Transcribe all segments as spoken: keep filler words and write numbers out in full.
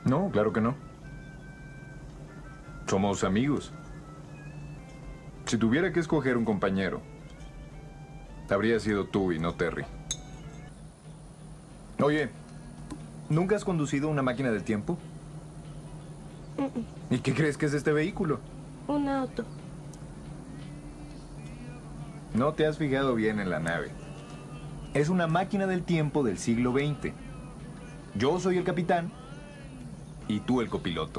No, claro que no. Somos amigos. Si tuviera que escoger un compañero, habría sido tú y no Terry. Oye, ¿nunca has conducido una máquina del tiempo? Mm-mm. ¿Y qué crees que es este vehículo? Un auto. No te has fijado bien en la nave. Es una máquina del tiempo del siglo veinte. Yo soy el capitán y tú el copiloto.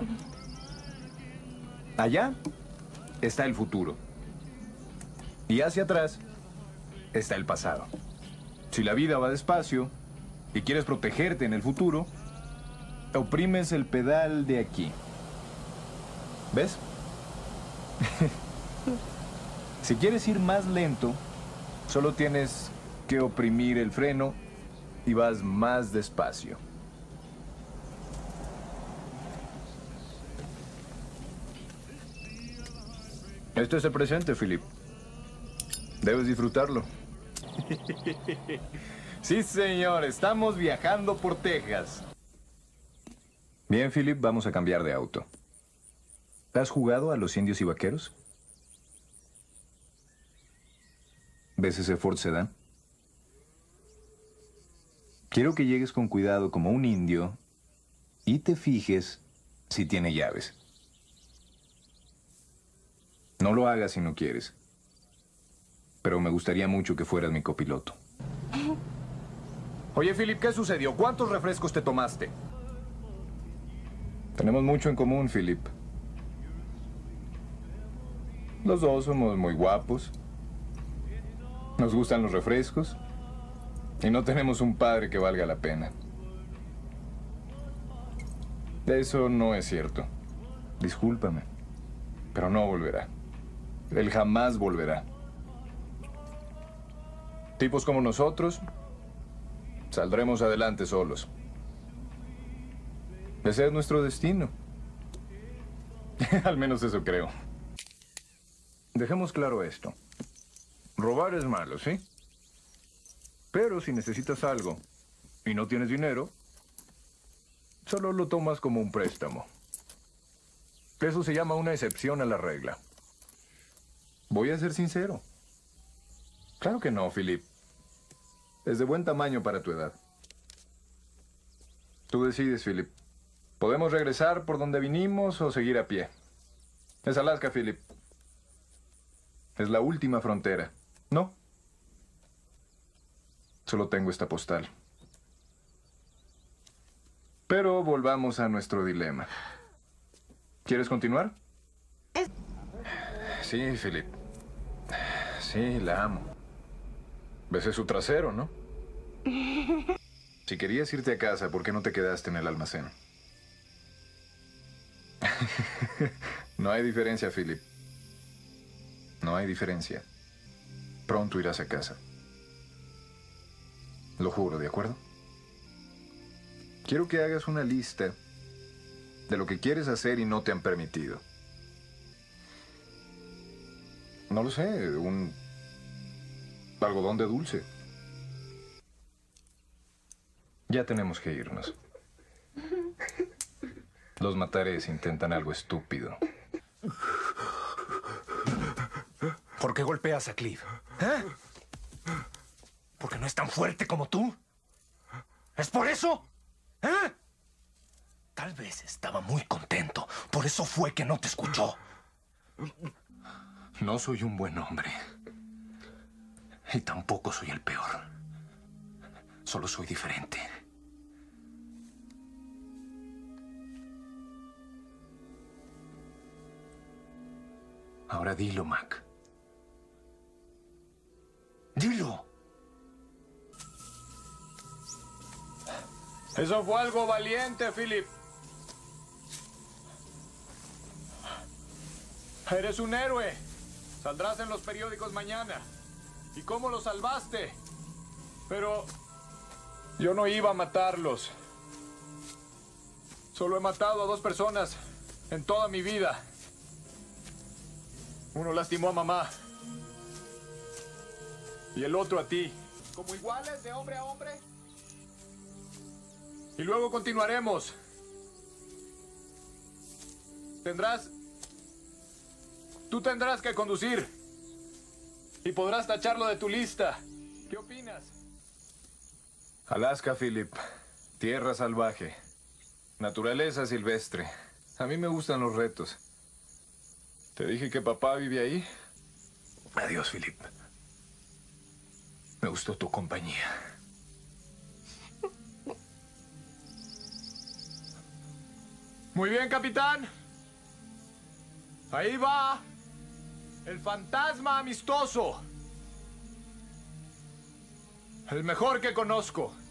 Allá está el futuro. Y hacia atrás está el pasado. Si la vida va despacio y quieres protegerte en el futuro, oprimes el pedal de aquí. ¿Ves? Si quieres ir más lento, solo tienes que oprimir el freno y vas más despacio. Este es el presente, Philip. Debes disfrutarlo. Sí, señor. Estamos viajando por Texas. Bien, Philip, vamos a cambiar de auto. ¿Has jugado a los indios y vaqueros? ¿Ves ese Ford Sedán? Quiero que llegues con cuidado como un indio y te fijes si tiene llaves. No lo hagas si no quieres. Pero me gustaría mucho que fueras mi copiloto. Oye, Philip, ¿qué sucedió? ¿Cuántos refrescos te tomaste? Tenemos mucho en común, Philip. Los dos somos muy guapos. Nos gustan los refrescos. Y no tenemos un padre que valga la pena. Eso no es cierto. Discúlpame. Pero no volverá. Él jamás volverá. Tipos como nosotros, saldremos adelante solos. Ese es nuestro destino. Al menos eso creo. Dejemos claro esto. Robar es malo, ¿sí? Pero si necesitas algo y no tienes dinero, solo lo tomas como un préstamo. Eso se llama una excepción a la regla. Voy a ser sincero. Claro que no, Philip. Es de buen tamaño para tu edad. Tú decides, Philip. Podemos regresar por donde vinimos o seguir a pie. Es Alaska, Philip. Es la última frontera. ¿No? Solo tengo esta postal. Pero volvamos a nuestro dilema. ¿Quieres continuar? Sí, Philip. Sí, la amo. Besé su trasero, ¿no? Si querías irte a casa, ¿por qué no te quedaste en el almacén? No hay diferencia, Philip. No hay diferencia. Pronto irás a casa. Lo juro, ¿de acuerdo? Quiero que hagas una lista de lo que quieres hacer y no te han permitido. No lo sé, un algodón de dulce. Ya tenemos que irnos. Los matares intentan algo estúpido. ¿Por qué golpeas a Cliff? ¿Eh? ¿Porque no es tan fuerte como tú? ¿Es por eso? ¿Eh? Tal vez estaba muy contento. Por eso fue que no te escuchó. No soy un buen hombre. Y tampoco soy el peor. Solo soy diferente. Ahora dilo, Mac. Dilo. Eso fue algo valiente, Philip. Eres un héroe. Saldrás en los periódicos mañana. ¿Y cómo lo salvaste? Pero yo no iba a matarlos. Solo he matado a dos personas en toda mi vida. Uno lastimó a mamá. Y el otro a ti. ¿Como iguales de hombre a hombre? Y luego continuaremos. Tendrás... Tú tendrás que conducir. Y podrás tacharlo de tu lista. ¿Qué opinas? Alaska, Philip. Tierra salvaje. Naturaleza silvestre. A mí me gustan los retos. ¿Te dije que papá vive ahí? Adiós, Philip. Me gustó tu compañía. Muy bien, capitán. Ahí va. El fantasma amistoso. El mejor que conozco.